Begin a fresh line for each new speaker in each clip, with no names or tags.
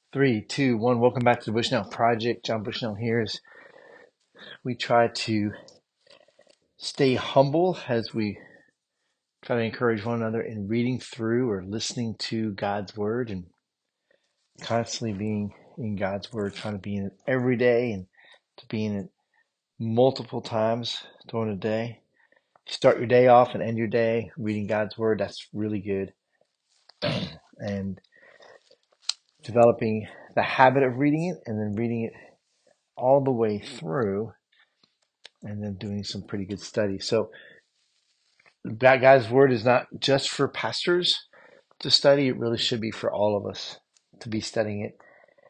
Three, two, one. Welcome back to the Bushnell Project. John Bushnell here. As we try to stay humble as we try to encourage one another in reading through or listening to God's Word and constantly being in God's Word, trying to be in it every day and to be in it multiple times during the day. Start your day off and end your day reading God's Word. That's really good. And developing the habit of reading it and then reading it all the way through and then doing some pretty good study. So that God's word is not just for pastors to study. It really should be for all of us to be studying it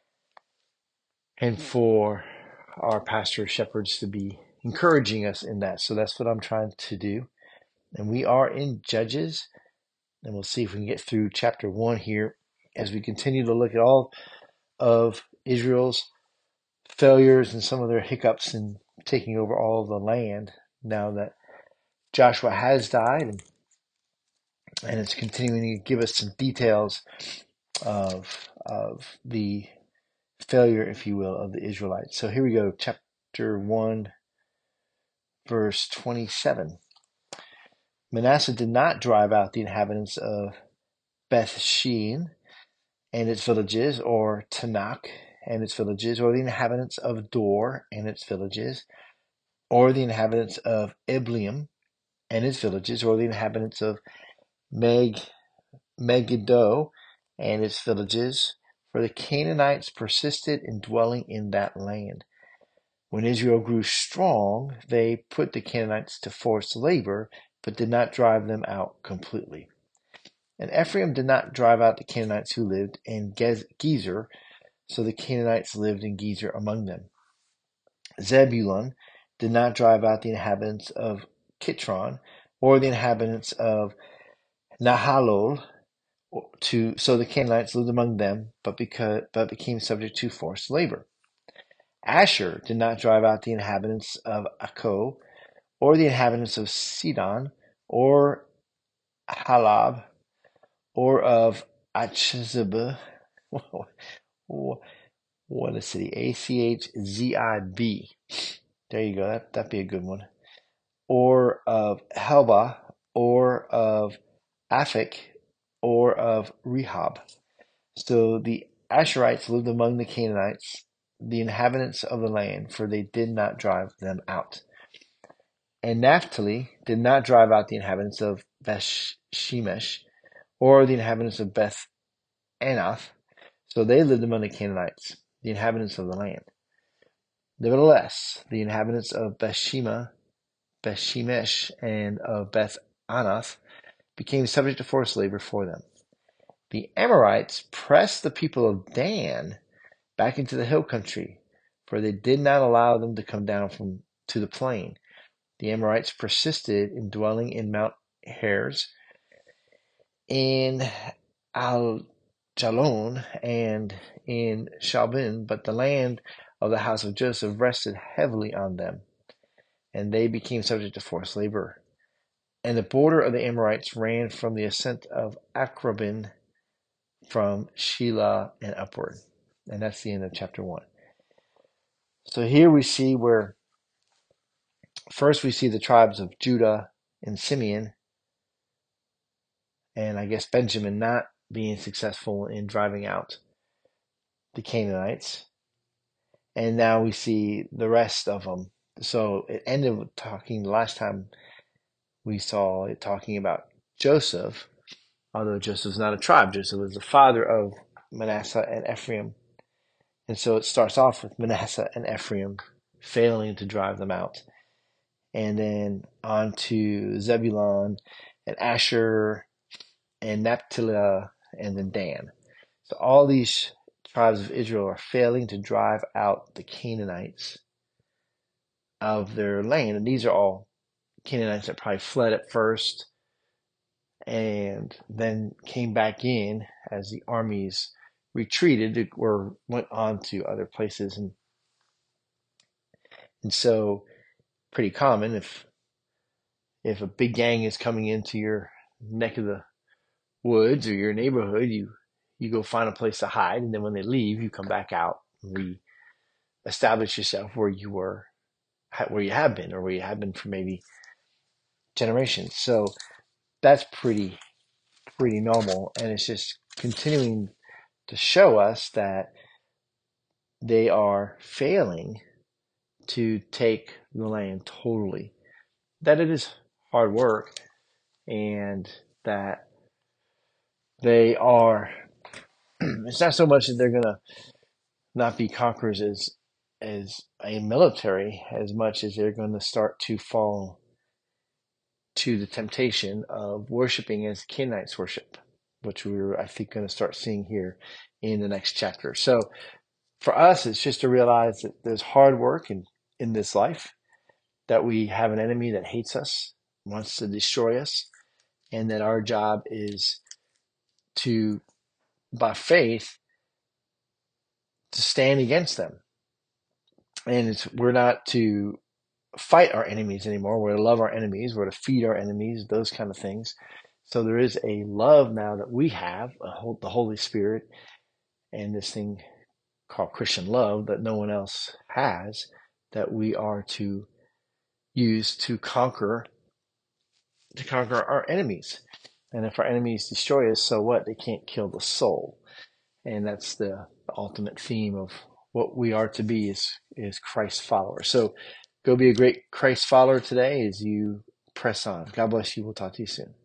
and for our pastor shepherds to be encouraging us in that. So that's what I'm trying to do. And we are in Judges, and we'll see if we can get through chapter 1 here as we continue to look at all of Israel's failures and some of their hiccups in taking over all of the land now that Joshua has died, and it's continuing to give us some details of the failure, if you will, of the Israelites. So here we go, chapter 1, verse 27. Manasseh did not drive out the inhabitants of Beth Shean and its villages, or Tanakh and its villages, or the inhabitants of Dor and its villages, or the inhabitants of Ibleam and its villages, or the inhabitants of Megiddo and its villages, for the Canaanites persisted in dwelling in that land. When Israel grew strong, they put the Canaanites to forced labor, but did not drive them out completely. And Ephraim did not drive out the Canaanites who lived in Gezer, so the Canaanites lived in Gezer among them. Zebulun did not drive out the inhabitants of Kitron, or the inhabitants of Nahalol, so the Canaanites lived among them, but became subject to forced labor. Asher did not drive out the inhabitants of Akko, or the inhabitants of Sidon, or Halab, or of Achzib. What a city! Achzib. There you go. That'd be a good one. Or of Helba, or of Aphek, or of Rehob. So the Asherites lived among the Canaanites, the inhabitants of the land, for they did not drive them out. And Naphtali did not drive out the inhabitants of Beth Shemesh, or the inhabitants of Beth Anath, so they lived among the Canaanites, the inhabitants of the land. Nevertheless, the inhabitants of Beth Shemesh, and of Beth Anath became subject to forced labor for them. The Amorites pressed the people of Dan back into the hill country, for they did not allow them to come down to the plain. The Amorites persisted in dwelling in Mount Heres, in Al-Jalon, and in Shalbin, but the land of the house of Joseph rested heavily on them, and they became subject to forced labor. And the border of the Amorites ran from the ascent of Akrabin, from Shelah and upward. And that's the end of chapter 1. So here we see where first we see the tribes of Judah and Simeon, and I guess Benjamin not being successful in driving out the Canaanites. And now we see the rest of them. So it ended with talking, the last time we saw it talking about Joseph, although Joseph's not a tribe. Joseph was the father of Manasseh and Ephraim. And so it starts off with Manasseh and Ephraim failing to drive them out. And then on to Zebulun and Asher and Naphtali and then Dan. So all these tribes of Israel are failing to drive out the Canaanites of their land. And these are all Canaanites that probably fled at first and then came back in as the armies retreated or went on to other places. And so pretty common if a big gang is coming into your neck of the woods or your neighborhood, you you go find a place to hide, and then when they leave, you come back out and establish yourself where you have been, or where you have been for maybe generations. So that's pretty normal, and it's just continuing to show us that they are failing to take the land totally. That it is hard work, and that they are. It's not so much that they're gonna not be conquerors as a military, as much as they're going to start to fall to the temptation of worshiping as Canaanites worship, which we're, I think, going to start seeing here in the next chapter. So for us, it's just to realize that there's hard work in this life, that we have an enemy that hates us, wants to destroy us, and that our job is to, by faith, to stand against them. And we're not to fight our enemies anymore. We're to love our enemies. We're to feed our enemies, those kind of things. So there is a love now that we have, the Holy Spirit, and this thing called Christian love that no one else has, that we are to use to conquer our enemies. And if our enemies destroy us, so what? They can't kill the soul. And that's the ultimate theme of what we are to be is Christ followers. So go be a great Christ follower today as you press on. God bless you. We'll talk to you soon.